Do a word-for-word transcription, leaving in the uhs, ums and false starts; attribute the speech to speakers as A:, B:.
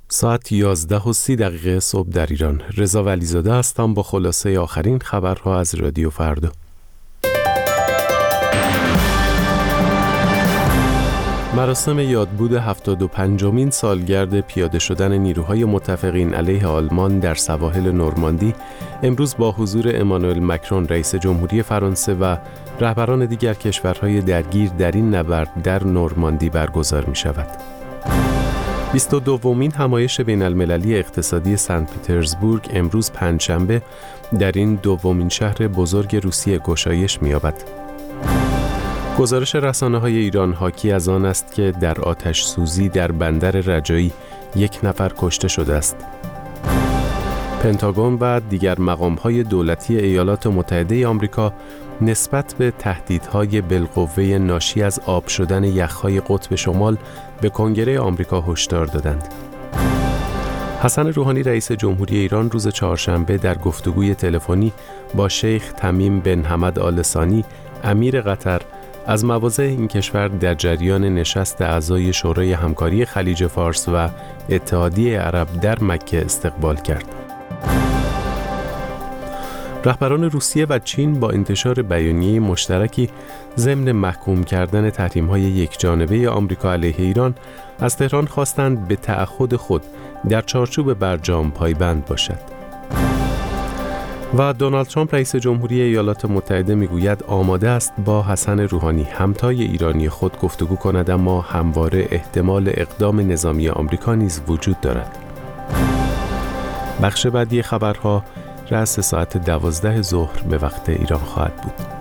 A: ساعت یازده و سی دقیقه صبح در ایران. رضا ولیزاده هستم با خلاصه آخرین خبرها از رادیو فردا. مراسم یادبود هفتاد و پنجمین سالگرد پیاده شدن نیروهای متفقین علیه آلمان در سواحل نورماندی امروز با حضور امانوئل مکرون رئیس جمهوری فرانسه و رهبران دیگر کشورهای درگیر در این نبرد در نورماندی برگزار می شود. بیست و دومین همایش بین المللی اقتصادی سن پترزبورگ امروز پنجشنبه در این دومین شهر بزرگ روسیه گشایش می‌یابد. گزارش رسانه‌های ایران حاکی از آن است که در آتش سوزی در بندر رجایی یک نفر کشته شده است. پنتاگون و دیگر مقام‌های دولتی ایالات متحده آمریکا نسبت به تهدیدهای بالقوه ناشی از آب شدن یخ‌های قطب شمال به کنگره آمریکا هشدار دادند. حسن روحانی رئیس جمهوری ایران روز چهارشنبه در گفتگوی تلفنی با شیخ تمیم بن حمد آل ثانی امیر قطر از مواضع این کشور در جریان نشست اعضای شورای همکاری خلیج فارس و اتحادیه عرب در مکه استقبال کرد. رهبران روسیه و چین با انتشار بیانیه مشترکی ضمن محکوم کردن تحریم‌های یکجانبه آمریکا علیه ایران از تهران خواستند به تعهد خود در چارچوب برجام پایبند باشد. و دونالد ترامپ رئیس جمهوری ایالات متحده میگوید آماده است با حسن روحانی همتای ایرانی خود گفتگو کند، اما همواره احتمال اقدام نظامی آمریکا نیز وجود دارد. بخش بعدی خبرها رأس ساعت دوازده ظهر به وقت ایران خواهد بود.